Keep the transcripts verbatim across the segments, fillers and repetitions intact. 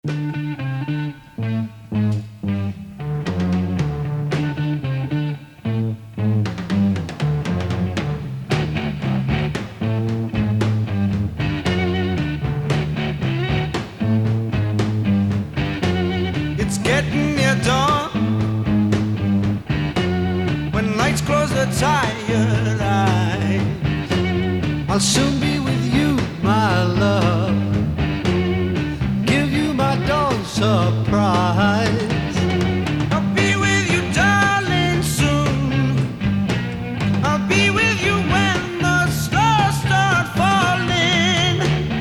It's getting near dawn. When lights close their tired eyes, I'll soon be with you, my love. Give you my dawn surprise. I'll be with you, darling, soon. I'll be with you when the stars start falling.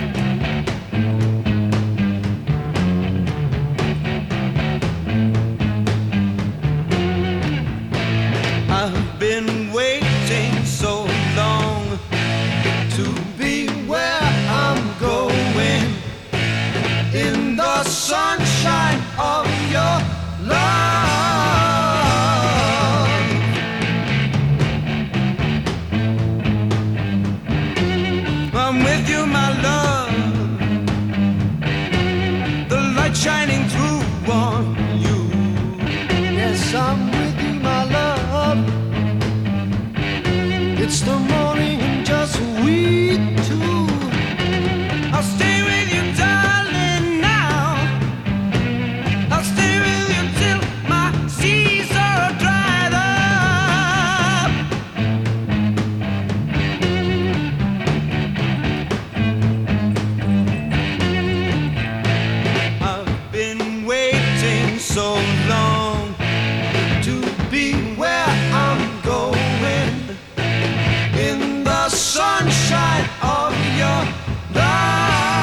I've been waiting so long to be where I'm going, in the sunshine of your love. I'm with you, my love, the light shining through on you. Yes, I'm with you, my love. It's the morning and just we two. I'll stay with you, darling, now. I'll stay with you till my seas are dried up. I've been waiting so long to be where I'm going, in the sunshine of your love.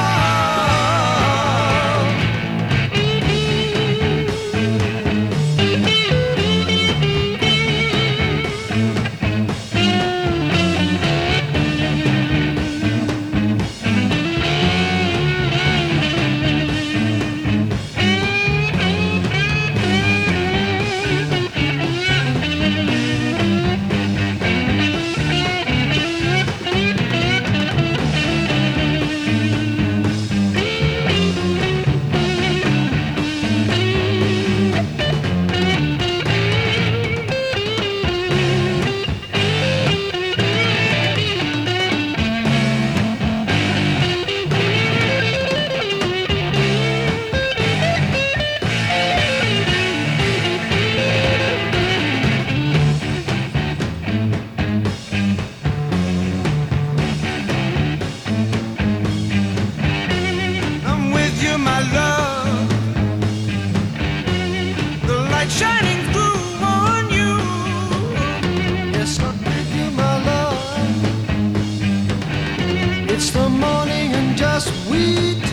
I'm with you, my love, the light shining through on you. Yes, I'm with you, my love. It's the morning and just we